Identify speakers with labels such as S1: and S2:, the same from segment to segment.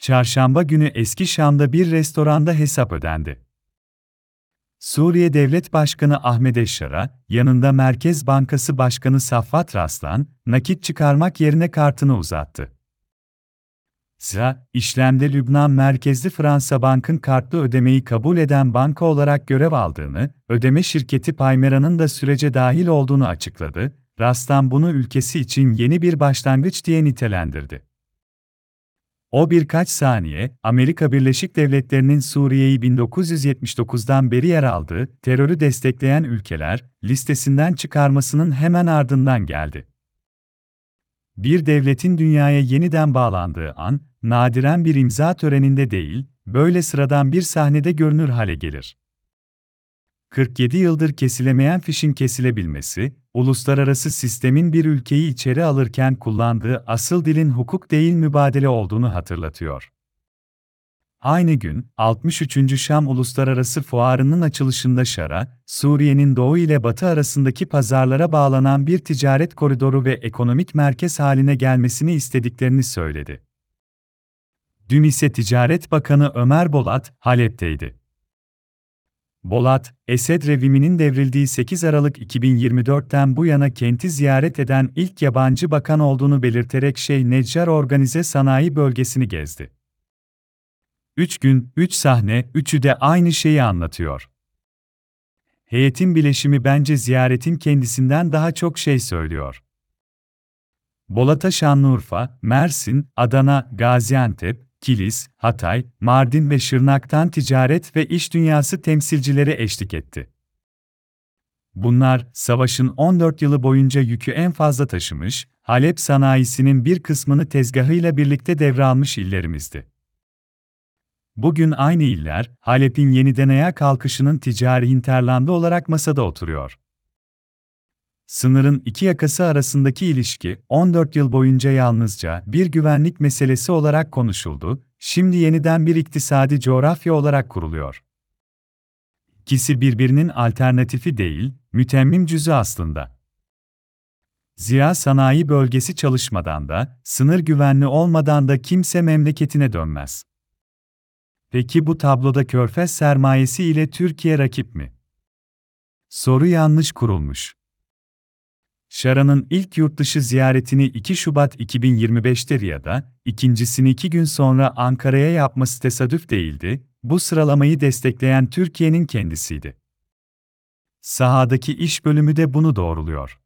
S1: Çarşamba günü Eski Şam'da bir restoranda hesap ödendi. Suriye Devlet Başkanı Ahmed Eşşar'a, yanında Merkez Bankası Başkanı Saffat Raslan, nakit çıkarmak yerine kartını uzattı. İşlemde Lübnan merkezli Fransa Bank'ın kartlı ödemeyi kabul eden banka olarak görev aldığını, ödeme şirketi Paymera'nın da sürece dahil olduğunu açıkladı. Raslan bunu ülkesi için yeni bir başlangıç diye nitelendirdi. O birkaç saniye, Amerika Birleşik Devletleri'nin Suriye'yi 1979'dan beri yer aldığı, terörü destekleyen ülkeler listesinden çıkarmasının hemen ardından geldi. Bir devletin dünyaya yeniden bağlandığı an, nadiren bir imza töreninde değil, böyle sıradan bir sahnede görünür hale gelir. 47 yıldır kesilemeyen fişin kesilebilmesi, uluslararası sistemin bir ülkeyi içeri alırken kullandığı asıl dilin hukuk değil mübadele olduğunu hatırlatıyor. Aynı gün, 63. Şam Uluslararası Fuarı'nın açılışında Şara, Suriye'nin doğu ile batı arasındaki pazarlara bağlanan bir ticaret koridoru ve ekonomik merkez haline gelmesini istediklerini söyledi. Dün ise Ticaret Bakanı Ömer Bolat, Halep'teydi. Bolat, Esed rejiminin devrildiği 8 Aralık 2024'ten bu yana kenti ziyaret eden ilk yabancı bakan olduğunu belirterek Şeyh Neccar Organize Sanayi Bölgesi'ni gezdi. 3 gün, 3 sahne, üçü de aynı şeyi anlatıyor. Heyetin bileşimi bence ziyaretin kendisinden daha çok şey söylüyor. Bolat'a Şanlıurfa, Mersin, Adana, Gaziantep, Kilis, Hatay, Mardin ve Şırnak'tan ticaret ve iş dünyası temsilcileri eşlik etti. Bunlar, savaşın 14 yılı boyunca yükü en fazla taşımış, Halep sanayisinin bir kısmını tezgahıyla birlikte devralmış illerimizdi. Bugün aynı iller, Halep'in yeniden ayağa kalkışının ticari hinterlandı olarak masada oturuyor. Sınırın iki yakası arasındaki ilişki, 14 yıl boyunca yalnızca bir güvenlik meselesi olarak konuşuldu, şimdi yeniden bir iktisadi coğrafya olarak kuruluyor. İkisi birbirinin alternatifi değil, mütemmim cüzü aslında. Zira sanayi bölgesi çalışmadan da, sınır güvenli olmadan da kimse memleketine dönmez. Peki bu tabloda Körfez sermayesi ile Türkiye rakip mi? Soru yanlış kurulmuş. Şara'nın ilk yurtdışı ziyaretini 2 Şubat 2025'te Riyad'a, ikincisini 2 gün sonra Ankara'ya yapması tesadüf değildi, bu sıralamayı destekleyen Türkiye'nin kendisiydi. Sahadaki iş bölümü de bunu doğruluyor.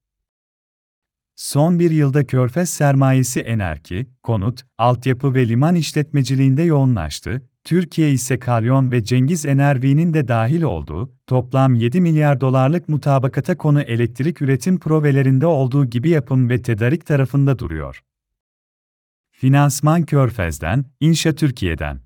S1: Son bir yılda Körfez sermayesi enerji, konut, altyapı ve liman işletmeciliğinde yoğunlaştı, Türkiye ise Kalyon ve Cengiz Enerji'nin de dahil olduğu, toplam 7 milyar dolarlık mutabakata konu elektrik üretim projelerinde olduğu gibi yapım ve tedarik tarafında duruyor. Finansman Körfez'den, İnşa Türkiye'den.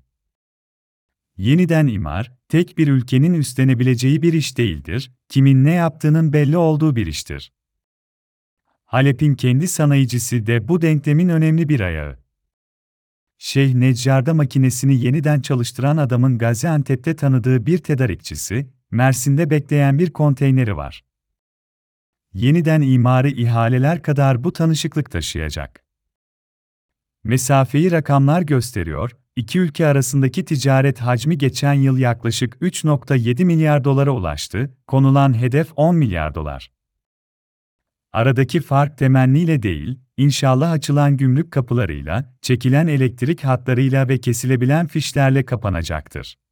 S1: Yeniden imar, tek bir ülkenin üstlenebileceği bir iş değildir, kimin ne yaptığının belli olduğu bir iştir. Halep'in kendi sanayicisi de bu denklemin önemli bir ayağı. Şeyh Neccar'da makinesini yeniden çalıştıran adamın Gaziantep'te tanıdığı bir tedarikçisi, Mersin'de bekleyen bir konteyneri var. Yeniden imarı ihaleler kadar bu tanışıklık taşıyacak. Mesafeyi rakamlar gösteriyor, iki ülke arasındaki ticaret hacmi geçen yıl yaklaşık 3,7 milyar dolara ulaştı, konulan hedef 10 milyar dolar. Aradaki fark temenniyle değil, inşallah açılan gümrük kapılarıyla, çekilen elektrik hatlarıyla ve kesilebilen fişlerle kapanacaktır.